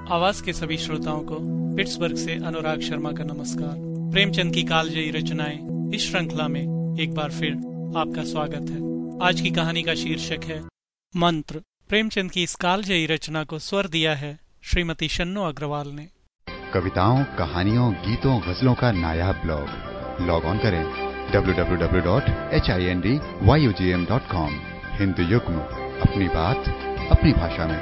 आवाज के सभी श्रोताओं को पिट्सबर्ग से अनुराग शर्मा का नमस्कार। प्रेमचंद की कालजयी रचनाएं इस श्रृंखला में एक बार फिर आपका स्वागत है। आज की कहानी का शीर्षक है मंत्र। प्रेमचंद की इस कालजयी रचना को स्वर दिया है श्रीमती शन्नो अग्रवाल ने। कविताओं, कहानियों, गीतों, गजलों का नायाब ब्लॉग। लॉग ऑन करें www.hindvyugm.com। हिंदू युग्म, अपनी बात अपनी भाषा में।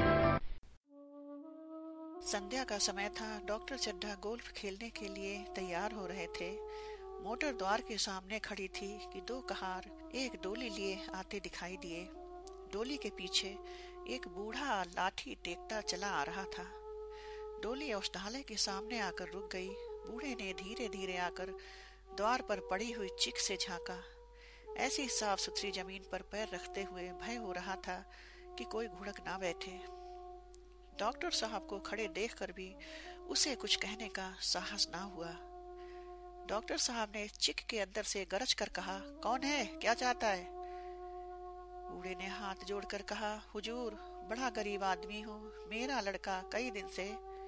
संध्या का समय था। डॉक्टर चड्ढा गोल्फ खेलने के लिए तैयार हो रहे थे। मोटर द्वार के सामने खड़ी थी कि दो कहार एक डोली लिए आते दिखाई दिए। डोली के पीछे एक बूढ़ा लाठी टेकता चला आ रहा था। डोली औषधालय के सामने आकर रुक गई। बूढ़े ने धीरे धीरे आकर द्वार पर पड़ी हुई चिक से झांका। ऐसी साफ सुथरी जमीन पर पैर रखते हुए भय हो रहा था कि कोई घुड़क ना बैठे। डॉक्टर साहब को खड़े देखकर भी उसे कुछ कहने का साहस ना हुआ। डॉक्टर साहब ने चिक के अंदर से गरज कर कहा, कौन है, क्या चाहता है? बूढ़े ने हाथ जोड़कर कहा, हुजूर, बड़ा गरीब आदमी हूँ, मेरा लड़का कई दिन से।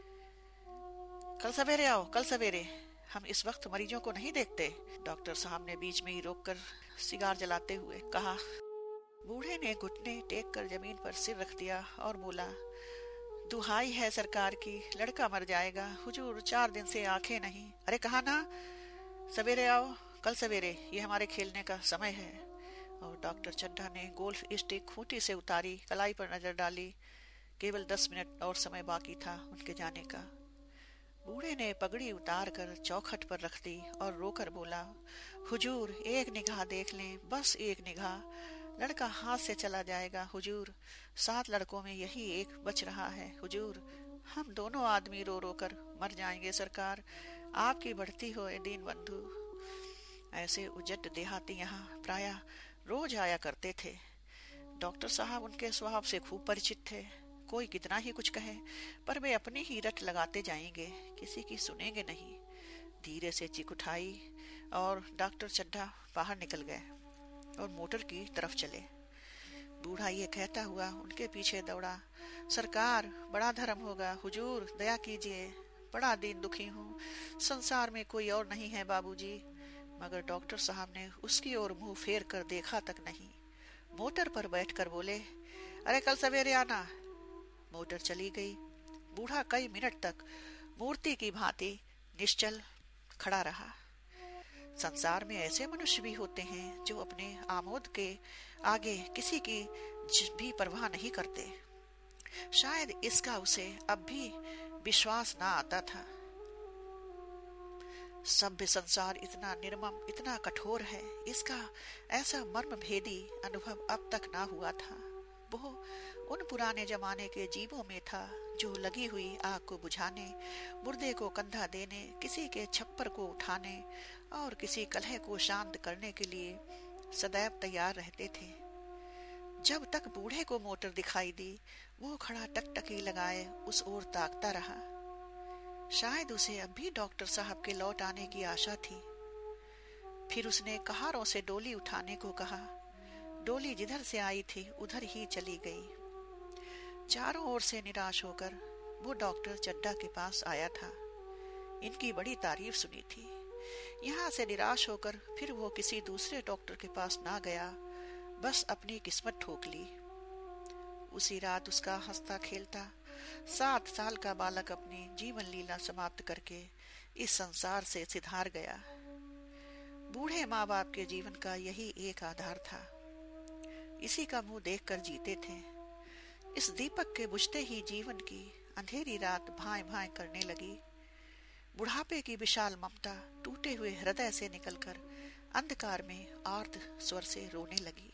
कल सवेरे आओ, कल सवेरे, हम इस वक्त मरीजों को नहीं देखते। डॉक्टर साहब ने बीच में ही रोककर सिगार जलाते हुए कहा। बूढ़े ने घुटने टेक कर जमीन पर सिर रख दिया और बोला, दुहाई है सरकार की, लड़का मर जाएगा। हुजूर, 4 दिन से आंखें नहीं। अरे कहा ना, सवेरे आओ, कल सवेरे, ये हमारे खेलने का समय है। और डॉक्टर चड्ढा ने गोल्फ स्टिक खूंटी से उतारी, कलाई पर नजर डाली। केवल 10 मिनट और समय बाकी था उनके जाने का। बूढ़े ने पगड़ी उतार कर चौखट पर रख दी और रोकर बोला, हुजूर, एक निगाह देख लें, बस एक निगाह, लड़का हाथ से चला जाएगा। हुजूर, 7 लड़कों में यही एक बच रहा है। हुजूर, हम दोनों आदमी रो रो कर मर जाएंगे। सरकार, आपकी बढ़ती हो दीन बंधु। ऐसे उजट देहाती यहाँ प्राय रोज आया करते थे। डॉक्टर साहब उनके स्वभाव से खूब परिचित थे। कोई कितना ही कुछ कहे, पर वे अपनी ही रट लगाते जाएंगे, किसी की सुनेंगे नहीं। धीरे से चिक उठाई और डॉक्टर चड्ढा बाहर निकल गए और मोटर की तरफ चले। बूढ़ा ये कहता हुआ उनके पीछे दौड़ा, सरकार, बड़ा धर्म होगा। हुजूर, दया कीजिए, बड़ा दीन दुखी हूँ, संसार में कोई और नहीं है बाबूजी। मगर डॉक्टर साहब ने उसकी ओर मुंह फेर कर देखा तक नहीं। मोटर पर बैठकर बोले, अरे कल सवेरे आना। मोटर चली गई। बूढ़ा कई मिनट तक मूर्ति की भांति निश्चल खड़ा रहा। संसार में ऐसे मनुष्य भी होते हैं जो अपने आमोद के आगे किसी की भी परवाह नहीं करते। शायद इसका उसे अब भी विश्वास ना आता था। सभ्य संसार इतना निर्मम, इतना कठोर है, इसका ऐसा मर्म भेदी अनुभव अब तक ना हुआ था। वो उन पुराने जमाने के जीवों में था जो लगी हुई आग को बुझाने, मुर्दे को कंधा देने, किसी के छप्पर को उठाने और किसी कलह को शांत करने के लिए सदैव तैयार रहते थे। जब तक बूढ़े को मोटर दिखाई दी, वो खड़ा टकटकी लगाए उस ओर ताकता रहा। शायद उसे अब भी डॉक्टर साहब के लौट आने की आशा थी। फिर उसने कहारों से डोली उठाने को कहा। डोली जिधर से आई थी उधर ही चली गई। चारों ओर से निराश होकर वो डॉक्टर चड्ढा के पास आया था। इनकी बड़ी तारीफ सुनी थी। यहाँ से निराश होकर फिर वो किसी दूसरे डॉक्टर के पास ना गया, बस अपनी किस्मत ठोक ली। उसी रात उसका हंसता खेलता 7 साल का बालक अपनी जीवन लीला समाप्त करके इस संसार से सिधार गया। बूढ़े माँ बाप के जीवन का यही एक आधार था। इसी का मुंह देखकर जीते थे। इस दीपक के बुझते ही जीवन की अंधेरी रात भाएं भाएं करने लगी। बुढ़ापे की विशाल ममता टूटे हुए हृदय से निकलकर अंधकार में आर्त स्वर से रोने लगी।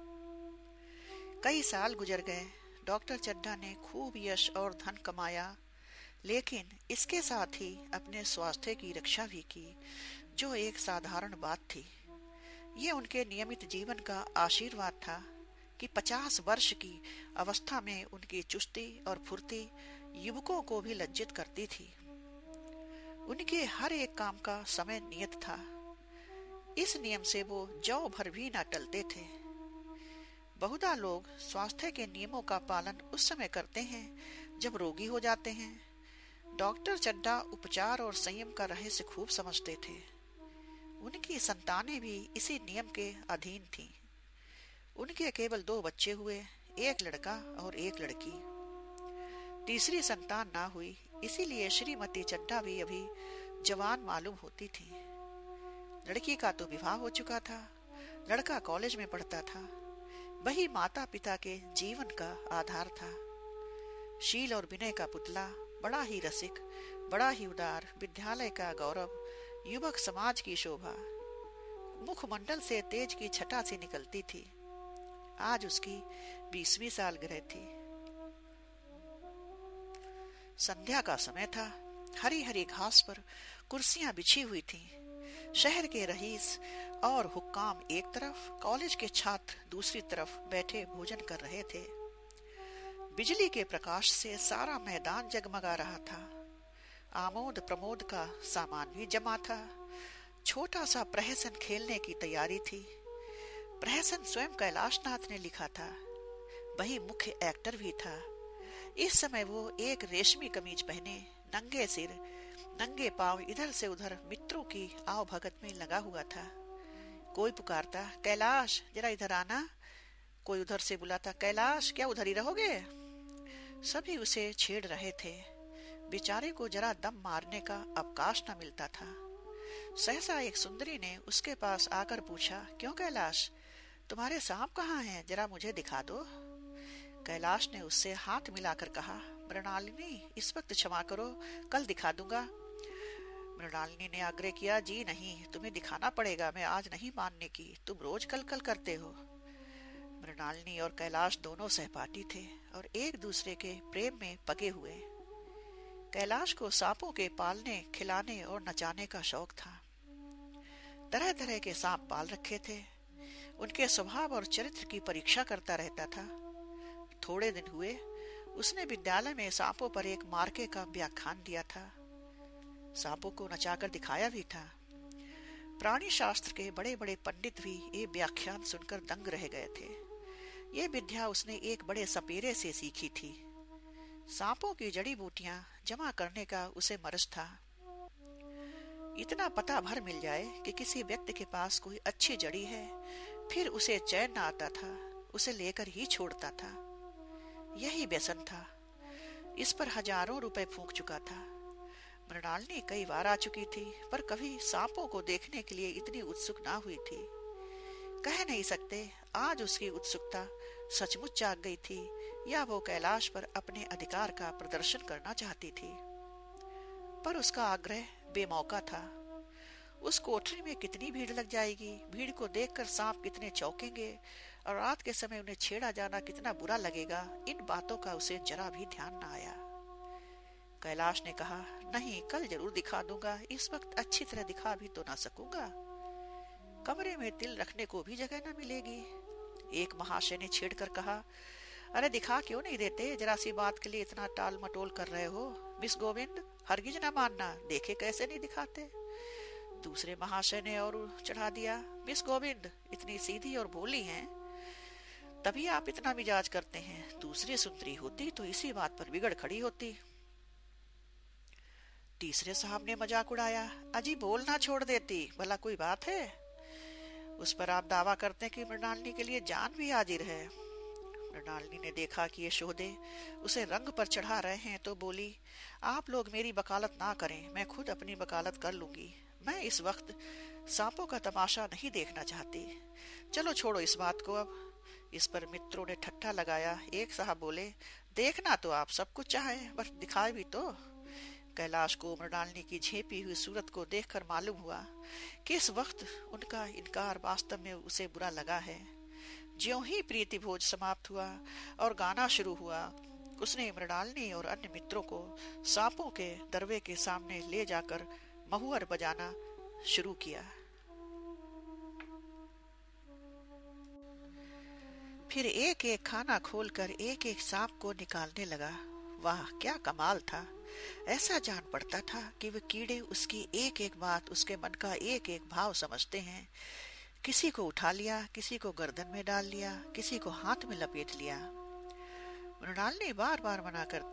कई साल गुजर गए। डॉक्टर चड्ढा ने खूब यश और धन कमाया, लेकिन इसके साथ ही अपने स्वास्थ्य की रक्षा भी की, जो एक साधारण बात थी। ये उनके नियमित जीवन का आशीर्वाद था कि 50 वर्ष की अवस्था में उनकी चुस्ती और फुर्ती युवकों को भी लज्जित करती थी। उनके हर एक काम का समय नियत था। इस नियम से वो जौ भर भी न टलते थे। बहुधा लोग स्वास्थ्य के नियमों का पालन उस समय करते हैं जब रोगी हो जाते हैं, डॉक्टर चड्ढा उपचार और संयम का रहस्य खूब समझते थे। उनकी संतानें भी इसी नियम के अधीन थीं। उनके केवल 2 बच्चे हुए, एक लड़का और एक लड़की। तीसरी संतान ना हुई, इसीलिए श्रीमती चड्ढा भी अभी जवान मालूम होती थी। लड़की का तो विवाह हो चुका था, लड़का कॉलेज में पढ़ता था। वही माता पिता के जीवन का आधार था। शील और विनय का पुतला, बड़ा ही रसिक, बड़ा ही उदार, विद्यालय का गौरव, युवक समाज की शोभा, मुखमंडल से तेज की छटा सी निकलती थी। आज उसकी 20वीं सालगिरह थी। संध्या का समय था। हरी हरी घास पर कुर्सियां बिछी हुई थीं। शहर के रईस और हुक्काम एक तरफ, कॉलेज के छात्र दूसरी तरफ बैठे भोजन कर रहे थे। बिजली के प्रकाश से सारा मैदान जगमगा रहा था। आमोद प्रमोद का सामान भी जमा था। छोटा सा प्रहसन खेलने की तैयारी थी। प्रहसन स्वयं कैलाशनाथ ने लिखा था। वही मुख्य एक्टर भी था। इस समय वो एक रेशमी कमीज पहने, नंगे सिर, नंगे पांव इधर से उधर मित्रों की आव भगत में लगा हुआ था। कोई पुकारता, कैलाश जरा इधर आना। कोई उधर से बुलाता, कैलाश क्या उधर ही रहोगे। सभी उसे छेड़ रहे थे। बेचारे को जरा दम मारने का अवकाश न मिलता था। सहसा एक सुंदरी ने उसके पास आकर पूछा, क्यों कैलाश, तुम्हारे सांप कहाँ हैं, जरा मुझे दिखा दो। कैलाश ने उससे हाथ मिलाकर कहा, मृणालिनी इस वक्त क्षमा करो, कल दिखा दूंगा। मृणालिनी ने आग्रह किया, जी नहीं, तुम्हें दिखाना पड़ेगा, मैं आज नहीं मानने की, तुम रोज कल कल करते हो। मृणालिनी और कैलाश दोनों सहपाठी थे और एक दूसरे के प्रेम में पगे हुए। कैलाश को सांपों के पालने, खिलाने और नचाने का शौक था। तरह तरह के सांप पाल रखे थे। उनके स्वभाव और चरित्र की परीक्षा करता रहता था। थोड़े दिन हुए उसने विद्यालय में सांपों पर एक मार्के का व्याख्यान दिया था। सांपों को नचाकर दिखाया भी था। प्राणी शास्त्र के बड़े बड़े पंडित भी ये व्याख्यान सुनकर दंग रह गए थे। ये विद्या उसने एक बड़े सपेरे से सीखी थी। सांपों की जड़ी बूटियां जमा करने का उसे मरज था। इतना पता भर मिल जाए कि किसी व्यक्ति के पास कोई अच्छी जड़ी है, फिर उसे चैन न आता था, उसे लेकर ही छोड़ता था। यही व्यसन था। इस पर हजारों रुपए फूंक चुका था। मृणालिनी कई बार आ चुकी थी, पर कभी सांपों को देखने के लिए इतनी उत्सुक ना हुई थी। कह नहीं सकते आज उसकी उत्सुकता सचमुच जाग गई थी या वो कैलाश पर अपने अधिकार का प्रदर्शन करना चाहती थी। पर उसका आग्रह बेमौका था। उस कोठरी में कितनी भीड़ लग जाएगी, भीड़ को देखकर सांप कितने चौंकेंगे और रात के समय उन्हें छेड़ा जाना कितना बुरा लगेगा, इन बातों का उसे जरा भी ध्यान न आया। कैलाश ने कहा, नहीं, कल जरूर दिखा दूंगा, इस वक्त अच्छी तरह दिखा भी तो ना सकूंगा। कमरे में तिल रखने को भी जगह न मिलेगी। एक महाशय ने छेड़कर कहा, अरे दिखा क्यों नहीं देते, जरा सी बात के लिए इतना टाल मटोल कर रहे हो। मिस गोविंद, हरगिज न मानना, देखे कैसे नहीं दिखाते। दूसरे महाशय ने और चढ़ा दिया, मिस गोविंद इतनी सीधी और भोली हैं, तभी आप इतना मिजाज करते हैं। दूसरी सुंदरी होती तो इसी बात पर बिगड़ खड़ी होती। तीसरे साहब ने मजाक उड़ाया, अजी बोलना छोड़ देती, भला कोई बात है। उस पर आप दावा करते हैं कि मृणालिनी के लिए जान भी हाजिर है। मृणालिनी ने देखा कि ये शोधे उसे रंग पर चढ़ा रहे हैं तो बोली, आप लोग मेरी वकालत ना करें, मैं खुद अपनी वकालत कर लूंगी। मैं इस वक्त सांपों का तमाशा नहीं देखना चाहती। चलो छोड़ो इस बात को अब। इस पर मित्रों ने ठट्ठा लगाया। एक साहब बोले, देखना तो आप सब कुछ चाहें, बस दिखाए भी तो। कैलाश को मृणालिनी की झेपी हुई सूरत को देखकर मालूम हुआ कि इस वक्त उनका इनकार वास्तव में उसे बुरा लगा है। ज्यों ही प्रीति भोज समाप्त हुआ और गाना शुरू हुआ, उसने मृणालिनी और अन्य मित्रों को सांपों के दरवे के सामने ले जाकर महुअर बजाना शुरू किया। फिर एक एक खाना खोलकर एक एक सांप को निकालने लगा। वाह क्या कमाल था। ऐसा जान पड़ता था कि वे कीड़े उसकी एक एक बात, उसके मन का एक एक भाव समझते हैं। किसी को उठा लिया, किसी को गर्दन में डाल लिया, किसी को हाथ में लपेट लिया। मृणालिनी बार बार मना करती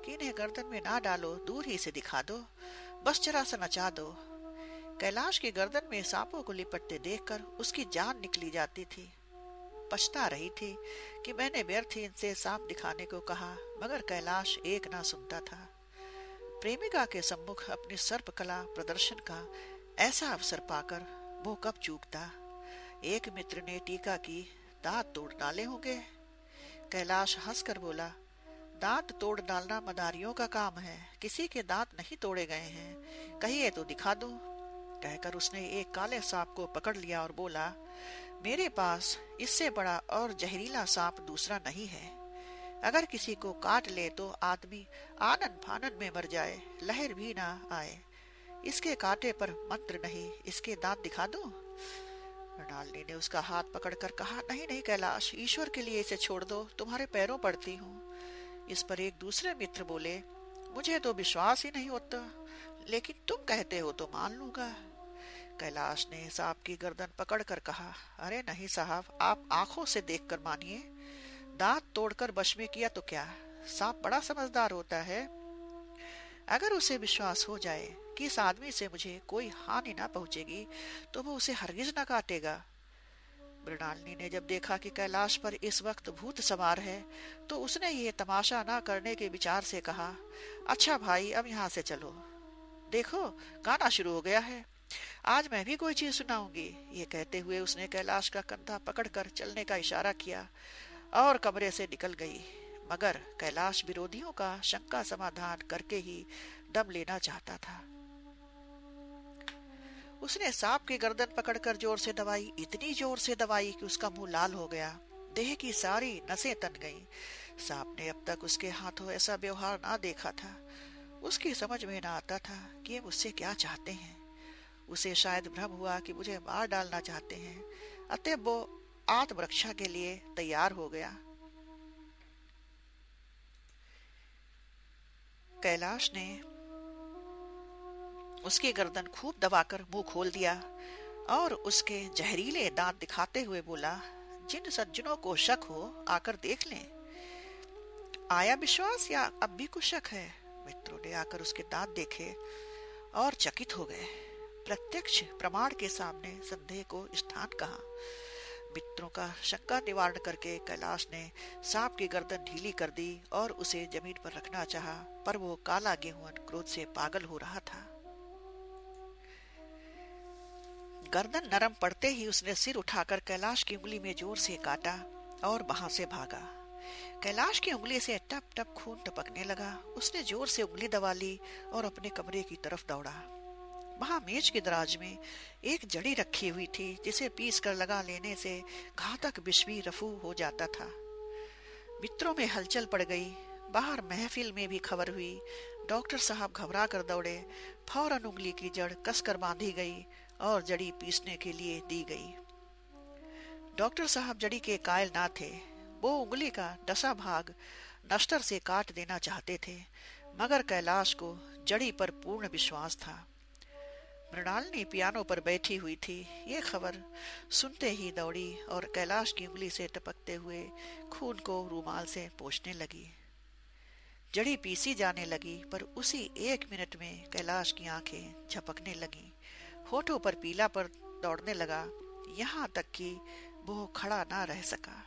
कि इन्हें गर्दन में ना डालो, दूर ही से दिखा दो, बस जरा सा नचा दो। कैलाश की गर्दन में सांपों को लिपटते देखकर उसकी जान निकली जाती थी। पछता रही थी कि मैंने व्यर्थ ही इनसे सांप दिखाने को कहा, मगर कैलाश एक ना सुनता था। प्रेमिका के सम्मुख अपनी सर्पकला प्रदर्शन का ऐसा अवसर पाकर वो कब चूकता। एक मित्र ने टीका की, दांत तोड़ डाले होंगे। कैलाश हंसकर बोला, दांत तोड़ डालना मदारियों का काम है, किसी के दांत नहीं तोड़े गए हैं, कहिए तो दिखा दूं। कहकर उसने एक काले सांप को पकड़ लिया और बोला, मेरे पास इससे बड़ा और जहरीला सांप दूसरा नहीं है। अगर किसी को काट ले तो आदमी आनन फानन में मर जाए, लहर भी ना आए। इसके कांटे पर मंत्र नहीं, इसके दांत दिखा दूं? मृणालिनी ने उसका हाथ पकड़कर कहा, नहीं नहीं कैलाश, ईश्वर के लिए इसे छोड़ दो, तुम्हारे पैरों पड़ती हूँ। इस पर एक दूसरे मित्र बोले, मुझे तो विश्वास ही नहीं होता, लेकिन तुम कहते हो तो मान लूंगा। कैलाश ने सांप की गर्दन पकड़कर कहा, अरे नहीं साहब, आप आंखों से देखकर मानिए। दांत तोड़कर वश में किया तो क्या, सांप बड़ा समझदार होता है। अगर उसे विश्वास हो जाए कि इस आदमी से मुझे कोई हानि ना पहुंचेगी तो वो उसे हरगिज न काटेगा। मृणालिनी ने जब देखा कि कैलाश पर इस वक्त भूत सवार है तो उसने ये तमाशा ना करने के विचार से कहा, अच्छा भाई, अब यहाँ से चलो, देखो गाना शुरू हो गया है, आज मैं भी कोई चीज सुनाऊंगी। ये कहते हुए उसने कैलाश का कंधा पकड़कर चलने का इशारा किया और कमरे से निकल गई। मगर कैलाश विरोधियों का शंका समाधान करके ही दम लेना चाहता था। उसने सांप की गर्दन पकड़कर जोर से दबाई, इतनी जोर से दबाई कि उसका मुंह लाल हो गया, देह की सारी नसें तन गईं। सांप ने अब तक उसके हाथों ऐसा व्यवहार ना देखा था। उसकी समझ में ना आता था कि ये मुझसे क्या चाहते हैं। उसे शायद भ्रम हुआ कि मुझे मार डालना चाहते हैं, अतः वो आत्मरक्षा के लिए तैयार हो गया। कैलाश ने उसकी गर्दन खूब दबाकर मुंह खोल दिया और उसके जहरीले दांत दिखाते हुए बोला, जिन सज्जनों को शक हो आकर देख लें। आया विश्वास या अब भी कुछ शक है? मित्रों ने आकर उसके दांत देखे और चकित हो गए। प्रत्यक्ष प्रमाण के सामने संदेह को स्थान कहा। मित्रों का शंका निवारण करके कैलाश ने सांप की गर्दन ढीली कर दी और उसे जमीन पर रखना चाहा, पर वो काला गेहूं क्रोध से पागल हो रहा था। गर्दन नरम पड़ते ही उसने सिर उठाकर कैलाश की उंगली में जोर से काटा और वहां से भागा। कैलाश की उंगली से टप टप खून टपकने लगा। उसने जोर से उंगली दबा ली और अपने कमरे की तरफ दौड़ा। वहां मेज की दराज में एक जड़ी रखी हुई थी, जिसे पीस कर लगा लेने से घातक विष भी रफू हो जाता था। मित्रों में हलचल पड़ गई। बाहर महफिल में भी खबर हुई। डॉक्टर साहब घबरा कर दौड़े। फौरन उंगली की जड़ कसकर बांधी गई और जड़ी पीसने के लिए दी गई। डॉक्टर साहब जड़ी के कायल ना थे। वो उंगली का डसा भाग नश्तर से काट देना चाहते थे, मगर कैलाश को जड़ी पर पूर्ण विश्वास था। मृणालिनी पियानो पर बैठी हुई थी। ये खबर सुनते ही दौड़ी और कैलाश की उंगली से टपकते हुए खून को रूमाल से पोंछने लगी। जड़ी पीसी जाने लगी, पर उसी एक मिनट में कैलाश की आंखें झपकने लगीं। होठों पर पीला पर दौड़ने लगा, यहाँ तक कि वो खड़ा ना रह सका।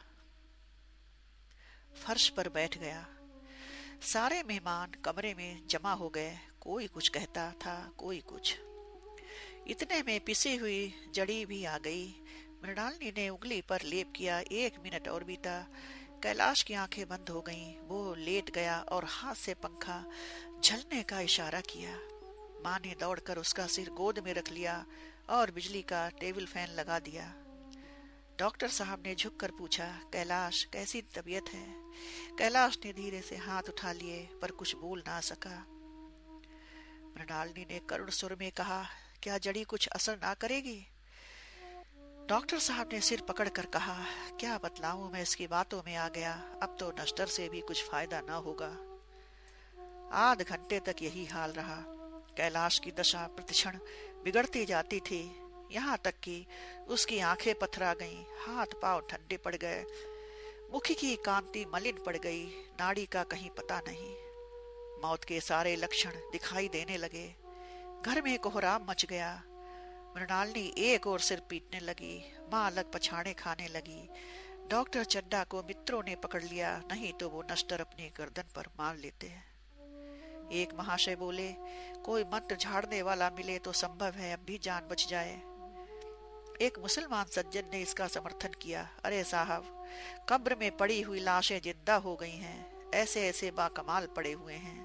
फर्श पर बैठ गया। सारे मेहमान कमरे में जमा हो गए। कोई कुछ कहता था, कोई कुछ। इतने में पिसी हुई जड़ी भी आ गई। मृणालिनी ने उंगली पर लेप किया। 1 मिनट और बीता। कैलाश की आंखें बंद हो गईं। वो लेट गया और हाथ से पंखा झलने का इशारा किया। माँ ने दौड़कर उसका सिर गोद में रख लिया और बिजली का टेबल फैन लगा दिया। डॉक्टर साहब ने झुककर पूछा, कैलाश कैसी तबीयत है? कैलाश ने धीरे से हाथ उठा लिए, पर कुछ बोल ना सका। मृणालिनी ने करुण सुर में कहा, क्या जड़ी कुछ असर ना करेगी? डॉक्टर साहब ने सिर पकड़कर कहा, क्या बतलाऊं, मैं इसकी बातों में आ गया। अब तो नश्तर से भी कुछ फायदा ना होगा। आध घंटे तक यही हाल रहा। कैलाश की दशा प्रतिक्षण बिगड़ती जाती थी, यहाँ तक कि उसकी आंखें पथरा गईं, हाथ पांव ठंडे पड़ गए, मुख की कांति मलिन पड़ गई, नाड़ी का कहीं पता नहीं। मौत के सारे लक्षण दिखाई देने लगे। घर में कोहराम मच गया। मृणालिनी एक और सिर पीटने लगी, माँ अलग पछाड़े खाने लगी। डॉक्टर चड्ढा को मित्रों ने पकड़ लिया, नहीं तो वो नश्तर अपनी गर्दन पर मार लेते हैं। एक महाशय बोले, कोई मंत्र झाड़ने वाला मिले तो संभव है अब भी जान बच जाए। एक मुसलमान सज्जन ने इसका समर्थन किया, अरे साहब, कब्र में पड़ी हुई लाशें जिंदा हो गई हैं, ऐसे ऐसे बाकमाल पड़े हुए हैं।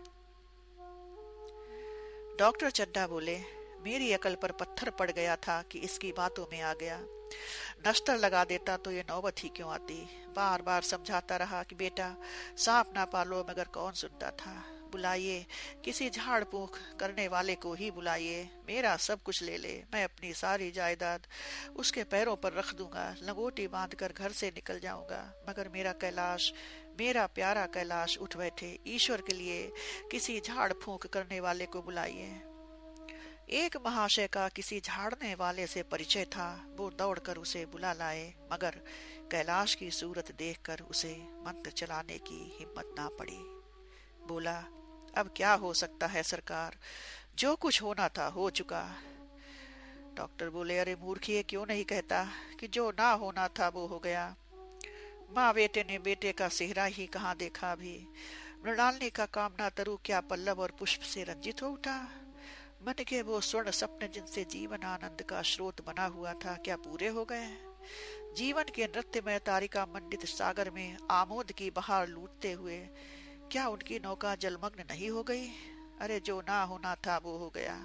डॉक्टर चड्ढा बोले, मेरी अकल पर पत्थर पड़ गया था कि इसकी बातों में आ गया। नश्तर लगा देता तो ये नौबत ही क्यों आती। बार बार समझाता रहा कि बेटा सांप ना पालो, मगर कौन सुनता था। बुलाइए, किसी झाड़ फूंक करने वाले को ही बुलाइए, मेरा सब कुछ ले ले, मैं अपनी सारी जायदाद उसके पैरों पर रख दूंगा, लंगोटी बांधकर घर से निकल जाऊंगा, मगर मेरा कैलाश, मेरा प्यारा कैलाश उठ बैठे। ईश्वर के लिए किसी झाड़ फूंक करने वाले को बुलाइए। एक महाशय का किसी झाड़ने वाले से परिचय था, वो दौड़कर उसे बुला लाए, मगर कैलाश की सूरत देखकर उसे मंत्र चलाने की हिम्मत ना पड़ी। बोला, अब क्या हो सकता है सरकार, जो कुछ होना था हो चुका। डॉक्टर बोले, अरे मूर्खिए, क्यों नहीं कहता कि जो ना होना था वो हो गया। माँ बेटे ने बेटे का सेहरा ही कहाँ देखा अभी। मृणालिनी का कामना तरु क्या पल्लव और पुष्प से रंजित हो उठा। मन के वो स्वर्ण सपने जिनसे जीवन आनंद का स्रोत बना हुआ था, क्या पूरे हो गए। जीवन के नृत्यमय तारिका मंडित सागर में आमोद की बहार लूटते हुए क्या उनकी नौका जलमग्न नहीं हो गई। अरे जो ना होना था वो हो गया।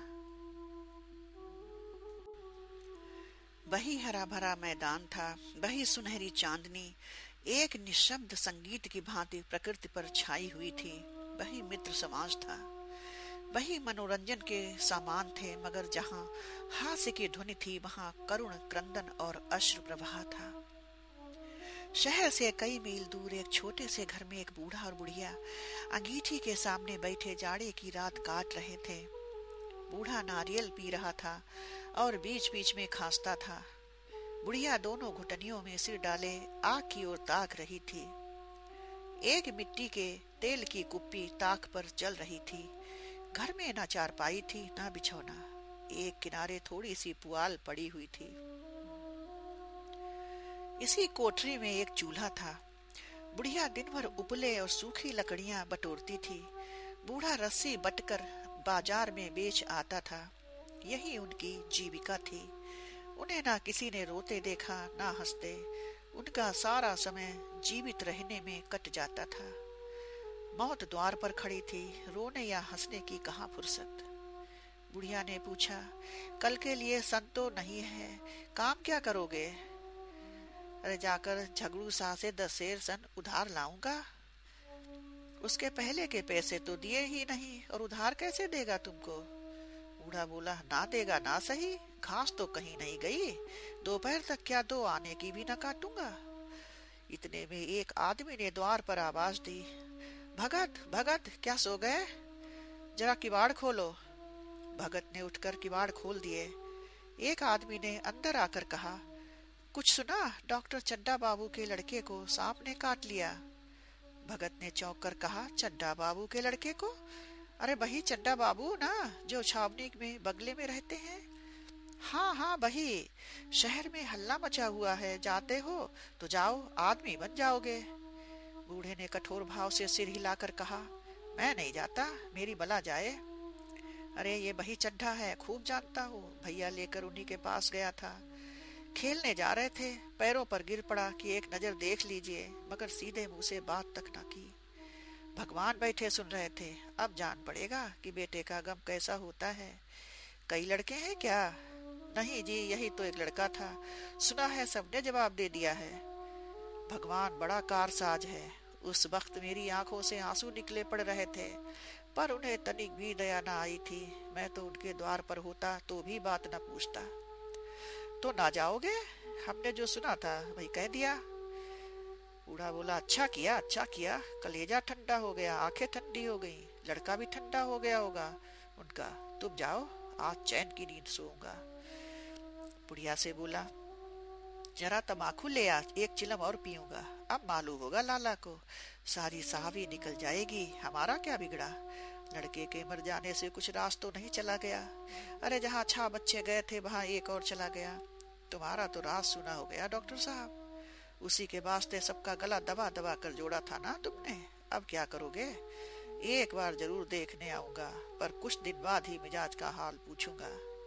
वही हरा भरा मैदान था, वही सुनहरी चांदनी एक निशब्द संगीत की भांति प्रकृति पर छाई हुई थी। वही मित्र समाज था, वही मनोरंजन के सामान थे, मगर जहाँ हास्य की ध्वनि थी वहाँ करुण क्रंदन और अश्रु प्रवाह था। शहर से कई मील दूर एक छोटे से घर में एक बूढ़ा और बुढ़िया अंगीठी के सामने बैठे जाड़े की रात काट रहे थे। बूढ़ा नारियल पी रहा था और बीच बीच में खांसता था। बुढ़िया दोनों घुटनियों में सिर डाले आग की ओर ताक रही थी। एक मिट्टी के तेल की कुप्पी ताक पर जल रही थी। घर में न चारपाई थी न बिछौना, एक किनारे थोड़ी सी पुआल पड़ी हुई थी। इसी कोठरी में एक चूल्हा था। बुढ़िया दिन भर उपले और सूखी लकड़ियां बटोरती थी। बूढ़ा रस्सी बटकर बाजार में बेच आता था। यही उनकी जीविका थी। उन्हें ना किसी ने रोते देखा ना हंसते। उनका सारा समय जीवित रहने में कट जाता था। मौत द्वार पर खड़ी थी, रोने या हंसने की कहाँ फुर्सत। बुढ़िया ने पूछा, कल के लिए सन तो नहीं है, काम क्या करोगे। अरे जाकर झगड़ू सा से 10 शेर सन उधार लाऊंगा। उसके पहले के पैसे तो दिए ही नहीं और उधार कैसे देगा तुमको। बूढ़ा बोला, ना देगा ना सही, घास तो कहीं नहीं गई, दोपहर तक क्या 2 आने की भी न काटूंगा। इतने में एक आदमी ने द्वार पर आवाज दी, भगत भगत क्या सो गए, जरा किवाड़ खोलो। भगत ने उठकर किवाड़ खोल दिए। एक आदमी ने अंदर आकर कहा, कुछ सुना, डॉक्टर चड्ढा बाबू के लड़के को सांप ने काट लिया। भगत ने चौंक कर कहा, चड्ढा बाबू के लड़के को? अरे वही चड्ढा बाबू ना, जो छावनी में बगले में रहते हैं। हाँ हाँ वही, शहर में हल्ला मचा हुआ है, जाते हो तो जाओ, आदमी बन जाओगे। बूढ़े ने कठोर भाव से सिर हिलाकर कहा, मैं नहीं जाता, मेरी बला जाए। अरे ये वही चड्ढा है, खूब जानता हूँ। भैया लेकर उन्हीं के पास गया था। खेलने जा रहे थे, पैरों पर गिर पड़ा कि एक नजर देख लीजिए, मगर सीधे मुंह से बात तक न की। भगवान बैठे सुन रहे थे। अब जान पड़ेगा कि बेटे का गम कैसा होता है। कई लड़के हैं क्या? नहीं जी, यही तो एक लड़का था, सुना है सबने जवाब दे दिया है। भगवान बड़ा कारसाज है। उस वक्त मेरी आंखों से आंसू निकले पड़ रहे थे, पर उन्हें तनिक भी दया न आई थी। मैं तो उनके द्वार पर होता तो भी बात न पूछता। तो ना जाओगे? हमने जो सुना था वही कह दिया। बूढ़ा बोला, अच्छा किया, कलेजा ठंडा हो गया, आंखें ठंडी हो गई, लड़का भी ठंडा हो गया होगा उनका। तुम जाओ, आज चैन की नींद सोऊंगा। बुढ़िया से बोला, जरा तमाकू ले आ, एक चिलम और पीऊंगा, अब मालूम होगा लाला को, सारी साहबी निकल जाएगी, हमारा क्या बिगड़ा। लड़के के मर जाने से कुछ रास तो नहीं चला गया। अरे जहाँ 6 बच्चे गए थे वहां एक और चला गया। तुम्हारा तो राज सुना हो गया डॉक्टर साहब। उसी के वास्ते सबका गला दबा दबा कर जोड़ा था ना तुमने। अब क्या करोगे? एक बार जरूर देखने आऊंगा, पर कुछ दिन बाद ही मिजाज का हाल पूछूंगा।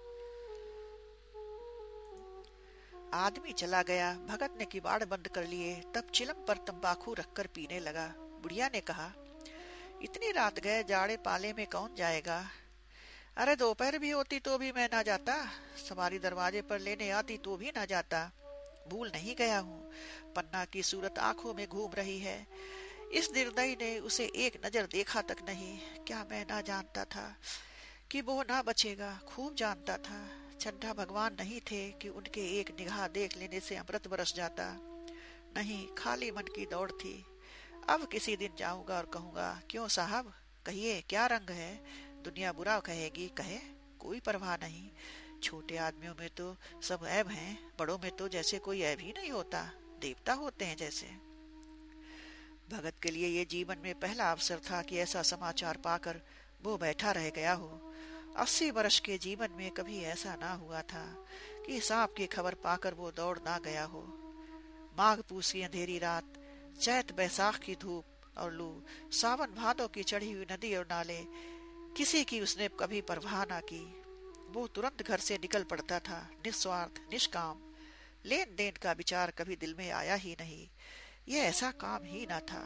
आदमी चला गया। भगत ने किवाड़ बंद कर लिए। तब चिलम पर तंबाकू रखकर पीने लगा। बुढ़िया ने कहा, इतनी रात गए, जाड़े पाले में कौन जाएगा? अरे दोपहर भी होती तो भी मैं ना जाता। सवारी दरवाजे पर लेने आती तो भी ना जाता। भूल नहीं गया हूँ। पन्ना की सूरत आंखों में घूम रही है। इस निर्दयी ने उसे एक नजर देखा तक नहीं। क्या मैं ना जानता था कि वो ना बचेगा? खूब जानता था। चड्ढा भगवान नहीं थे कि उनके एक निगाह देख लेने से अमृत बरस जाता। नहीं, खाली मन की दौड़ थी। अब किसी दिन जाऊंगा और कहूंगा, क्यों साहब, कहिए क्या रंग है? दुनिया बुरा कहेगी, कहे, कोई परवाह नहीं। छोटे आदमियों में तो सब ऐब हैं, बड़ों में तो जैसे कोई ऐब ही नहीं होता, देवता होते हैं जैसे। भगत के लिए ये जीवन में पहला अवसर था कि ऐसा समाचार पाकर वो बैठा रह गया हो। 80 वर्ष के जीवन में कभी ऐसा ना हुआ था कि सांप की खबर पाकर वो दौड़ ना गया हो। माघ पूस की अंधेरी रात, चैत बैसाख की धूप और लू, सावन भादों की चढ़ी हुई नदी और नाले, किसी की उसने कभी परवाह ना की। वो तुरंत घर से निकल पड़ता था, निस्वार्थ, निष्काम। लेन देन का विचार कभी दिल में आया ही नहीं। यह ऐसा काम ही ना था।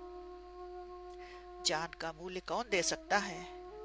जान का मूल्य कौन दे सकता है?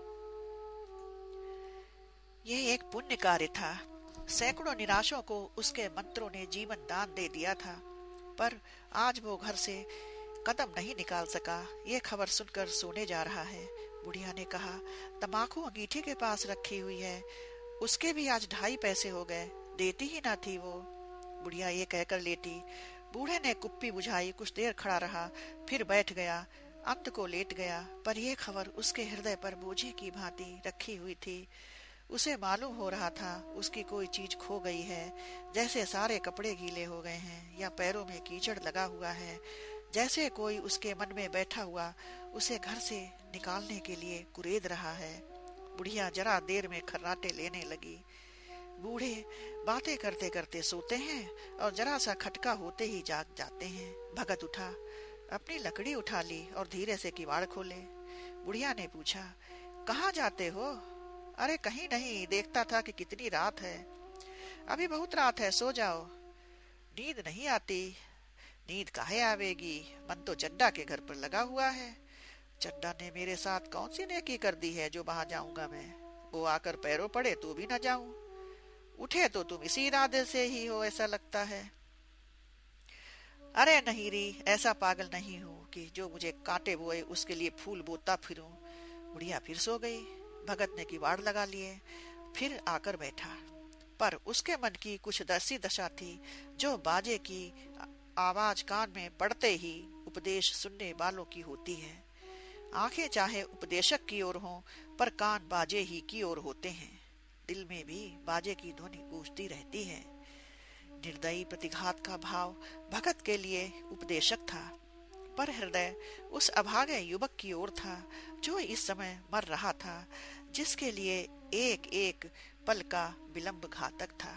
यह एक पुण्य कार्य था। सैकड़ों निराशों को उसके मंत्रों ने जीवन दान दे दिया था। पर आज वो घर से कदम नहीं निकाल सका। ये खबर सुनकर सोने जा रहा है। बुढ़िया ने कहा, तंबाकू अंगीठी के पास रखी हुई है, उसके भी आज 2.5 पैसे हो गए, देती ही ना थी वो। बुढ़िया ये कहकर लेटी। बूढ़े ने कुप्पी बुझाई, कुछ देर खड़ा रहा, फिर बैठ गया, अंत को लेट गया। पर यह खबर उसके हृदय पर बोझे की भांति रखी हुई थी। उसे मालूम हो रहा था उसकी कोई चीज खो गई है, जैसे सारे कपड़े गीले हो गए हैं या पैरों में कीचड़ लगा हुआ है, जैसे कोई उसके मन में बैठा हुआ उसे घर से निकालने के लिए कुरेद रहा है। बुढ़िया जरा देर में खर्राटे लेने लगी। बूढ़े बातें करते करते सोते हैं और जरा सा खटका होते ही जाग जाते हैं। भगत उठा, अपनी लकड़ी उठा ली और धीरे से किवाड़ खोले। बुढ़िया ने पूछा, कहाँ जाते हो? अरे कहीं नहीं, देखता था कि कितनी रात है। अभी बहुत रात है, सो जाओ। नींद नहीं आती। नींद काहे आवेगी? मन तो चड्डा के घर पर लगा हुआ है। चड्डा ने मेरे साथ कौन सी नेकी कर दी है जो वहां जाऊंगा मैं? वो आकर पैरों पड़े तो भी न जाऊं। उठे तो तुम इसी इरादे से ही हो, ऐसा लगता है। अरे नहीं री, ऐसा पागल नहीं हूँ कि जो मुझे कांटे बोए उसके लिए फूल बोता फिरूं। बुढ़िया फिर सो गई। भगत ने किवाड़ लगा लिए, फिर आकर बैठा। पर उसके मन की कुछ ऐसी दशा थी जो बाजे की आवाज कान में पड़ते ही उपदेश सुनने वालों की होती है। आंखें चाहे उपदेशक की ओर हों, पर कान बाजे ही की ओर होते हैं। दिल में भी बाजे की ध्वनि गूंजती रहती है। निर्दयी प्रतिघात का भाव भगत के लिए उपदेशक था, पर हृदय उस अभागे युवक की ओर था जो इस समय मर रहा था, जिसके लिए एक एक पल का विलंब घातक था।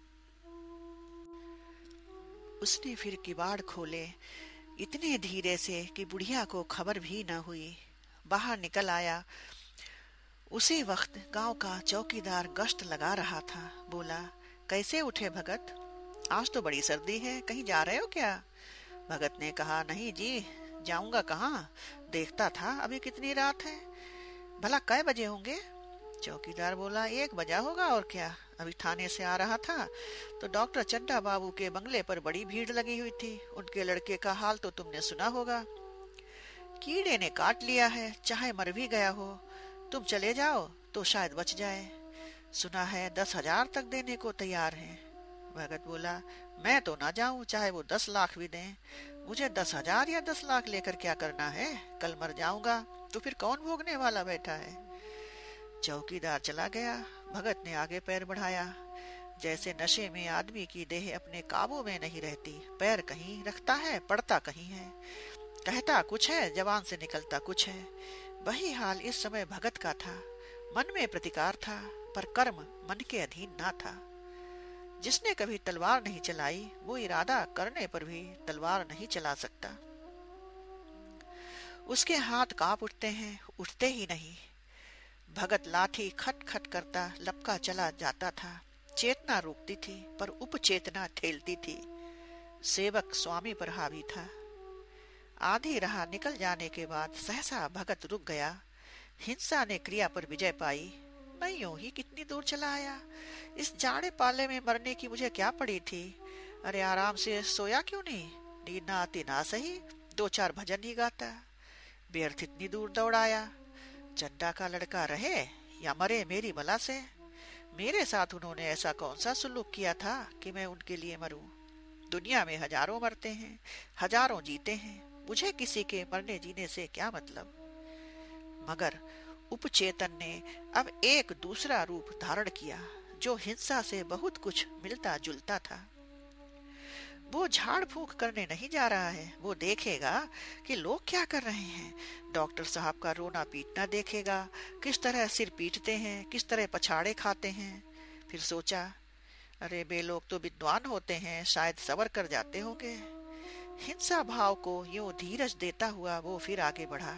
उसने फिर किवाड़ खोले, इतने धीरे से कि बुढ़िया को खबर भी न हुई। बाहर निकल आया। उसी वक्त गांव का चौकीदार गश्त लगा रहा था। बोला, कैसे उठे भगत? आज तो बड़ी सर्दी है, कहीं जा रहे हो क्या? भगत ने कहा, नहीं जी, जाऊंगा कहाँ, देखता था अभी कितनी रात है। भला कै बजे होंगे? चौकीदार बोला, 1 बजा होगा और क्या। अभी थाने से आ रहा था तो डॉक्टर चड्ढा बाबू के बंगले पर बड़ी भीड़ लगी हुई थी। उनके लड़के का हाल तो तुमने सुना होगा। कीड़े ने काट लिया है, चाहे मर भी गया हो। तुम चले जाओ तो शायद बच जाए। सुना है 10,000 तक देने को तैयार है। भगत बोला, मैं तो ना जाऊं, चाहे वो 10 लाख भी दें। मुझे 10,000 या 10 लाख लेकर क्या करना है? कल मर जाऊंगा तो फिर कौन भोगने वाला बैठा है? चौकीदार चला गया। भगत ने आगे पैर बढ़ाया। जैसे नशे में आदमी की देह अपने काबू में नहीं रहती, पैर कहीं रखता है, पड़ता कहीं है, कहता कुछ है, जबान से निकलता कुछ है। वही हाल इस समय भगत का था। मन में प्रतिकार था, पर कर्म मन के अधीन ना था। जिसने कभी तलवार नहीं चलाई, वो इरादा करने पर भी तलवार नहीं चला सकता। उसके हाथ कांप उठते हैं, उठते ही नहीं। भगत लाठी खट खट करता लपका चला जाता था। चेतना रुकती थी, पर उपचेतना ठेलती थी। सेवक स्वामी पर हावी था। आधी राह निकल जाने के बाद सहसा भगत रुक गया। हिंसा ने क्रिया पर विजय पाई। मैं यूं ही कितनी दूर चला आया। इस जाड़े पाले में मरने की मुझे क्या पड़ी थी। अरे आराम से सोया क्यों नहीं। नींद ना आती ना सही, 2-4 भजन ही गाता। व्यर्थ इतनी दूर दौड़ाया। चड्डा का लड़का रहे या मरे मेरी बला से। मेरे साथ उन्होंने ऐसा कौन सा सुलूक किया था कि मैं उनके लिए मरूं। दुनिया में हजारों मरते हैं, हजारों जीते हैं। मुझे किसी के मरने जीने से क्या मतलब। मगर उपचेतन ने अब एक दूसरा रूप धारण किया, जो हिंसा से बहुत कुछ मिलता जुलता था। वो झाड़ फूंक करने नहीं जा रहा है। वो देखेगा कि लोग क्या कर रहे हैं। डॉक्टर साहब का रोना पीटना देखेगा, किस तरह सिर पीटते हैं, किस तरह पछाड़े खाते हैं। फिर सोचा, अरे बे लोग तो विद्वान होते हैं, शायद सबर कर जाते होंगे। हिंसा भाव को यूं धीरज देता हुआ वो फिर आगे बढ़ा।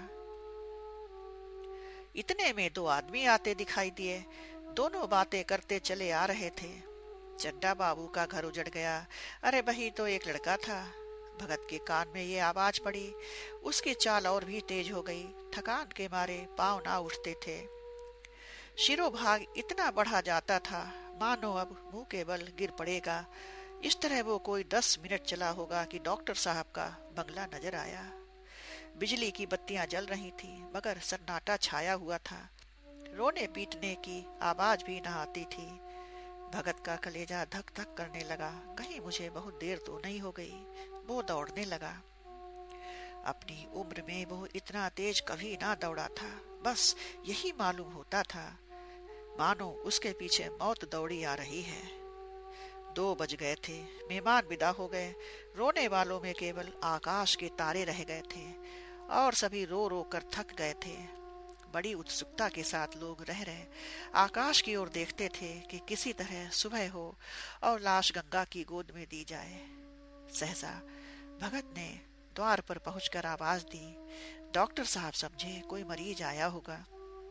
इतने में 2 आदमी आते दिखाई दिए। दोनों बातें करते चले आ रहे थे। चड्डा बाबू का घर उजड़ गया। अरे वही तो एक लड़का था। भगत के कान में ये आवाज पड़ी। उसकी चाल और भी तेज हो गई। थकान के मारे पांव ना उठते थे। शिरोभाग इतना बढ़ा जाता था, मानो अब मुंह के बल गिर पड़ेगा। इस तरह वो कोई 10 मिनट चला होगा कि डॉक्टर साहब का बंगला नजर आया। बिजली की बत्तियां जल रही थी, मगर सन्नाटा छाया हुआ था। रोने पीटने की आवाज भी न आती थी। भगत का कलेजा धक धक करने लगा। कहीं मुझे बहुत देर तो नहीं हो गई। वो दौड़ने लगा। अपनी उम्र में वो इतना तेज कभी ना दौड़ा था। बस यही मालूम होता था, मानो उसके पीछे मौत दौड़ी आ रही है। 2 बज गए थे। मेहमान विदा हो गए। रोने वालों में केवल आकाश के तारे रह गए थे, और सभी रो रो कर थक गए थे। बड़ी उत्सुकता के साथ लोग रह रहे आकाश की ओर देखते थे कि किसी तरह सुबह हो और लाश गंगा की गोद में दी जाए। सहसा भगत ने द्वार पर पहुंचकर आवाज दी। डॉक्टर साहब समझे कोई मरीज आया होगा।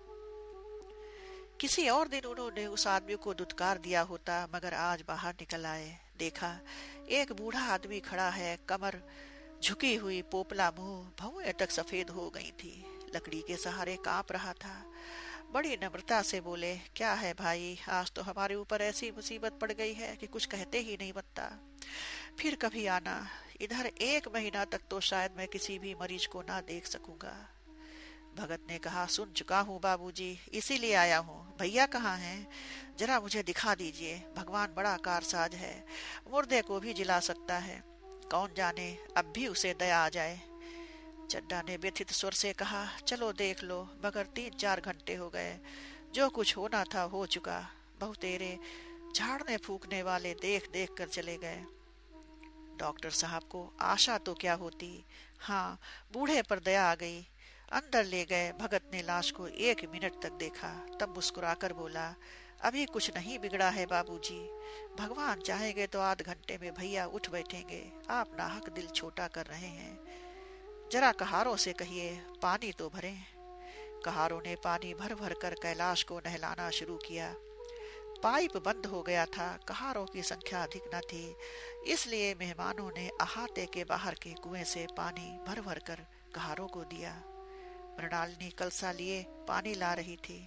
किसी और दिन उन्होंने उस आदमी को दुत्कार दिया होता, मगर आज बाहर निकल आए। देखा एक बूढ़ा आदमी खड़ा है। कमर झुकी हुई, पोपला मुंह, भौएं तक सफेद हो गई थी। लकड़ी के सहारे कांप रहा था। बड़ी नम्रता से बोले, क्या है भाई, आज तो हमारे ऊपर ऐसी मुसीबत पड़ गई है कि कुछ कहते ही नहीं बनता। फिर कभी आना। इधर 1 महीना तक तो शायद मैं किसी भी मरीज को ना देख सकूंगा। भगत ने कहा, सुन चुका हूँ बाबूजी, इसीलिए आया हूँ। भैया कहाँ हैं? जरा मुझे दिखा दीजिए। भगवान बड़ा कारसाज है, मुर्दे को भी जिला सकता है। कौन जाने अब भी उसे दया आ जाए। चड्डा ने व्यथित स्वर से कहा, चलो देख लो, मगर 3-4 घंटे हो गए। जो कुछ होना था हो चुका। बहुतेरे झाड़ने फूकने वाले देख देख कर चले गए। डॉक्टर साहब को आशा तो क्या होती। हाँ, बूढ़े पर दया आ गई। अंदर ले गए। भगत ने लाश को 1 मिनट तक देखा, तब मुस्कुराकर बोला, अभी कुछ नहीं बिगड़ा है बाबूजी। भगवान चाहेंगे तो आध घंटे में भैया उठ बैठेंगे। आप नाहक दिल छोटा कर रहे हैं। जरा कहारों से कहिए पानी तो भरें। कहारों ने पानी भर भर कर कैलाश को नहलाना शुरू किया। पाइप बंद हो गया था। कहारों की संख्या अधिक न थी, इसलिए मेहमानों ने अहाते के बाहर के कुएं से पानी भर भर कर कहारों को दिया। मृणालिनी कलसा लिए पानी ला रही थी।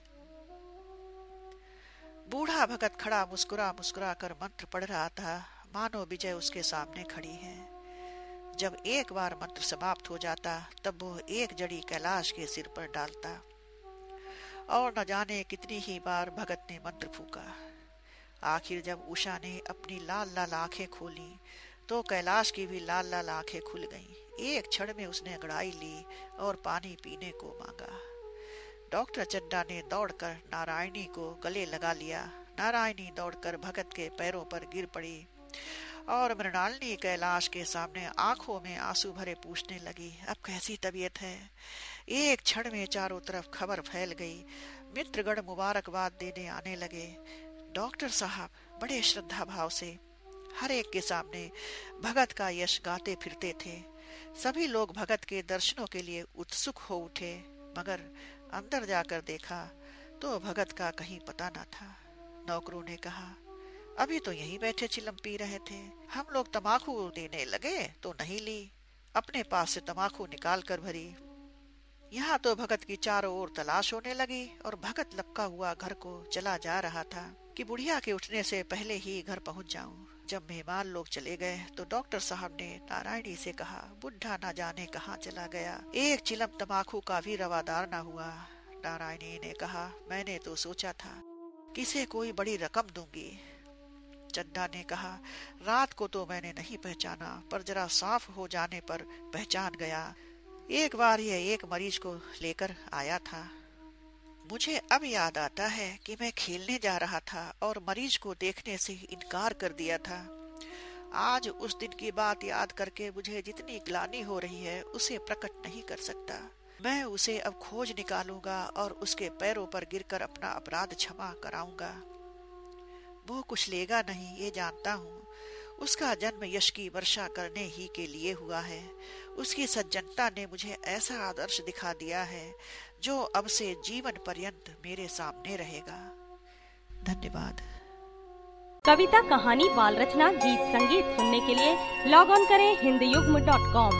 बूढ़ा भगत खड़ा मुस्कुरा मुस्कुरा कर मंत्र पढ़ रहा था, मानो विजय उसके सामने खड़ी है। जब एक बार मंत्र समाप्त हो जाता, तब वो एक जड़ी कैलाश के सिर पर डालता, और न जाने कितनी ही बार भगत ने मंत्र फूका। आखिर जब उषा ने अपनी लाल लाल आंखें खोली, तो कैलाश की भी लाल लाल आंखें खुल गईं। एक क्षण में उसने अंगड़ाई ली और पानी पीने को मांगा। डॉक्टर चड्डा ने दौड़कर नारायणी को गले लगा लिया। नारायणी दौड़कर भगत के पैरों पर गिर पड़ी, और मृणालिनी कैलाश के सामने आंखों में आंसू भरे पूछने लगी, अब कैसी तबीयत है? एक क्षण में चारों तरफ खबर फैल गई। मित्रगण मुबारकबाद देने आने लगे। डॉक्टर साहब बड़े श्रद्धा भाव से हर एक के सामने भगत का यश गाते फिरते थे। सभी लोग भगत के दर्शनों के लिए उत्सुक हो उठे, मगर अंदर जाकर देखा तो भगत का कहीं पता न था। नौकरों ने कहा, अभी तो यहीं बैठे चिलम पी रहे थे, हम लोग तमाकू देने लगे तो नहीं ली, अपने पास से तमाकू निकाल कर भरी। यहाँ तो भगत की चारों ओर तलाश होने लगी और भगत लपका हुआ घर को चला जा रहा था कि बुढ़िया के उठने से पहले ही घर पहुँच जाऊं। जब मेहमान लोग चले गए तो डॉक्टर साहब ने नारायणी से कहा, बुढ़ा ना जाने कहाँ चला गया, एक चिलम तमाकू का भी रवादार ना हुआ। नारायणी ने कहा, मैंने तो सोचा था किसे कोई बड़ी रकम दूंगी। चड्ढा ने कहा, रात को तो मैंने नहीं पहचाना, पर जरा साफ हो जाने पर पहचान गया। एक बार ये एक मरीज को लेकर आया था। मुझे अब याद आता है कि मैं खेलने जा रहा था और मरीज को देखने से इनकार कर दिया था। आज उस दिन की बात याद करके मुझे जितनी ग्लानि हो रही है उसे प्रकट नहीं कर सकता। मैं उसे अब खोज निकालूंगा और उसके पैरों पर गिरकर अपना अपराध क्षमा कराऊंगा। वो कुछ लेगा नहीं, ये जानता हूँ। उसका जन्म यश की वर्षा करने ही के लिए हुआ है। उसकी सज्जनता ने मुझे ऐसा आदर्श दिखा दिया है जो अब से जीवन पर्यंत मेरे सामने रहेगा। धन्यवाद। कविता, कहानी, बाल रचना, गीत संगीत सुनने के लिए लॉग ऑन करें हिंदयुग्म.com।